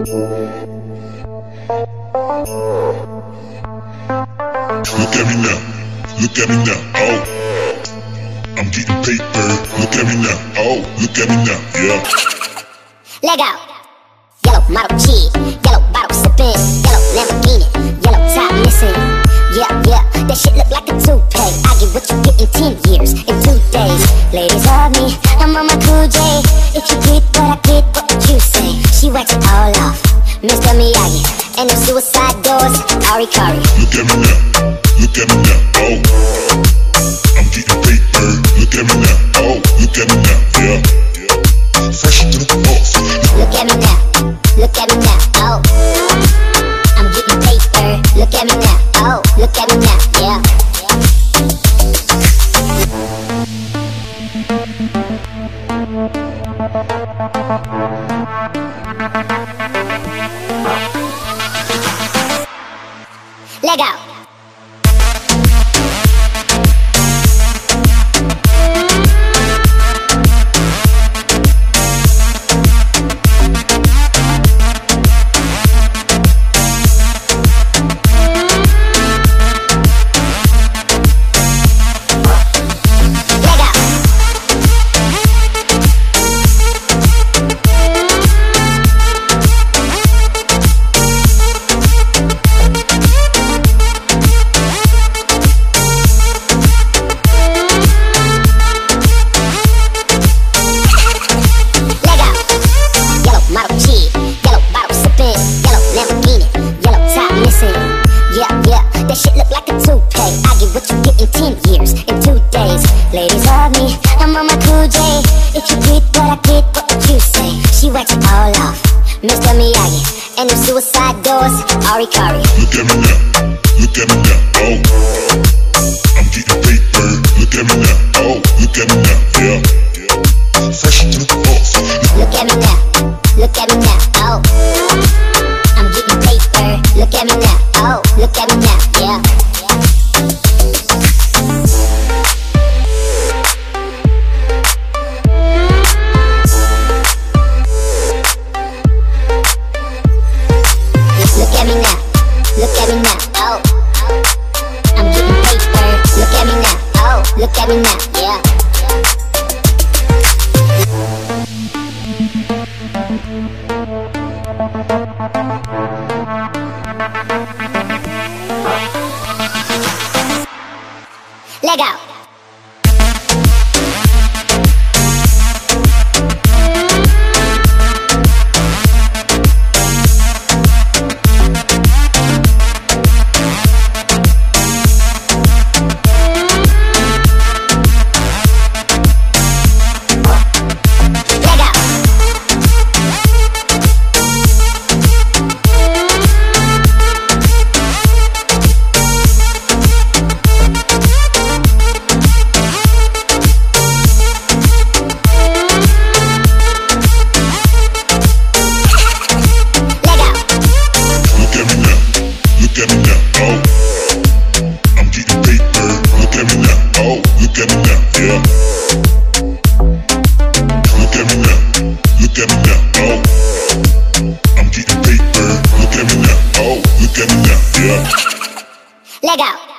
Look at me now, look at me now, oh. I'm getting paper, look at me now, oh. Look at me now, yeah. Legal. Yellow model kid, yellow bottle sipping, yellow Lamborghini, yellow top missing. Yeah, yeah, that shit look like a toupee. I get what you get in 10 years, in 2 days. Ladies love me, I'm on my cool J. If you get what I get, what would you say? She wax it all off, Mr. Miyagi, and them suicide doors, Ari Kari. Look at me now, look at me now, oh. I'm getting paper, look at me now, oh. Look at me now, yeah. Fresh to the boss. Look at me now, look at me now, oh. I'm getting paper, look at me now, oh. Look at me now, yeah. Legal. That shit look like a toupee. I get what you get in 10 years, in 2 days. Ladies love me, I'm on my cool J. If you get what I get, what would you say? She wax it all off, Mr. Miyagi, and them suicide doors, Ari Kari. Look at me now, look at me now, oh. I'm getting paper, look at me now, oh. Look at me now, yeah. Fresh to the boss. Look at me now, look at me now, oh. I'm getting paper, look at me now, oh. Look at me now, yeah. Look at me now, look at me now, oh. I'm getting paper, look at me now, oh. Look at me now, yeah. Legal. Legal.